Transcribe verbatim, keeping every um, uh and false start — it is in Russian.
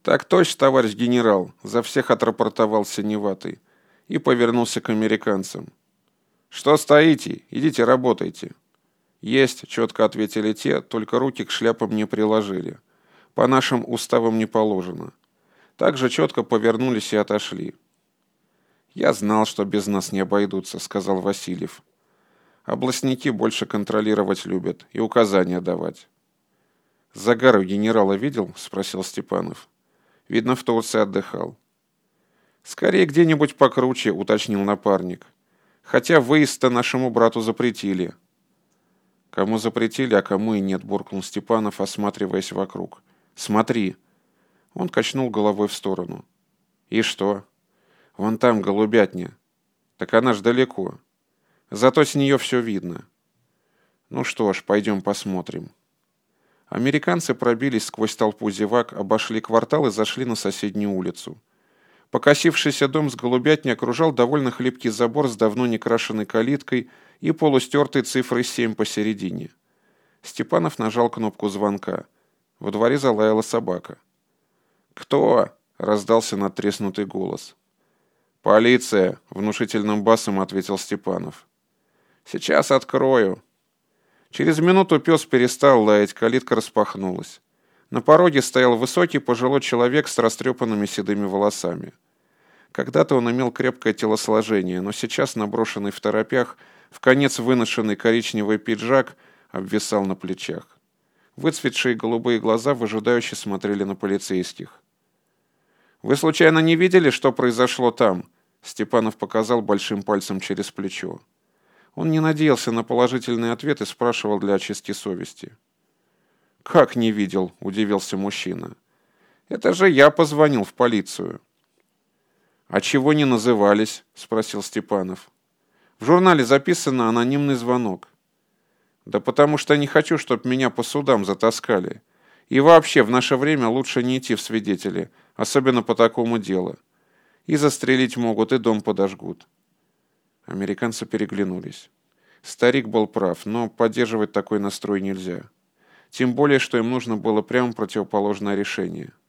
Так точно, товарищ генерал, за всех отрапортовал Синеватый и повернулся к американцам. Что стоите? Идите работайте. Есть, четко ответили те, только руки к шляпам не приложили. По нашим уставам не положено. Также четко повернулись и отошли. «Я знал, что без нас не обойдутся», — сказал Васильев. «Областники больше контролировать любят и указания давать». «Загар у генерала видел?» — спросил Степанов. «Видно, в Турции отдыхал». «Скорее где-нибудь покруче», — уточнил напарник. «Хотя выезд-то нашему брату запретили». «Кому запретили, а кому и нет», — буркнул Степанов, осматриваясь вокруг. «Смотри». Он качнул головой в сторону. «И что?» «Вон там голубятня. Так она ж далеко. Зато с нее все видно». «Ну что ж, пойдем посмотрим». Американцы пробились сквозь толпу зевак, обошли квартал и зашли на соседнюю улицу. Покосившийся дом с голубятней окружал довольно хлипкий забор с давно не крашенной калиткой и полустертой цифрой семь посередине. Степанов нажал кнопку звонка. Во дворе залаяла собака. «Кто?» — раздался надтреснутый голос. «Полиция!» — внушительным басом ответил Степанов. «Сейчас открою». Через минуту пес перестал лаять, калитка распахнулась. На пороге стоял высокий пожилой человек с растрепанными седыми волосами. Когда-то он имел крепкое телосложение, но сейчас, наброшенный в торопях, в конец выношенный коричневый пиджак обвисал на плечах. Выцветшие голубые глаза выжидающе смотрели на полицейских. «Вы случайно не видели, что произошло там?» Степанов показал большим пальцем через плечо. Он не надеялся на положительный ответ и спрашивал для очистки совести. «Как не видел?» – удивился мужчина. «Это же я позвонил в полицию». «А чего не назывались?» – спросил Степанов. «В журнале записано анонимный звонок». «Да потому что не хочу, чтобы меня по судам затаскали. И вообще, в наше время лучше не идти в свидетели, особенно по такому делу. И застрелить могут, и дом подожгут». Американцы переглянулись. Старик был прав, но поддерживать такой настрой нельзя. Тем более, что им нужно было прямо противоположное решение.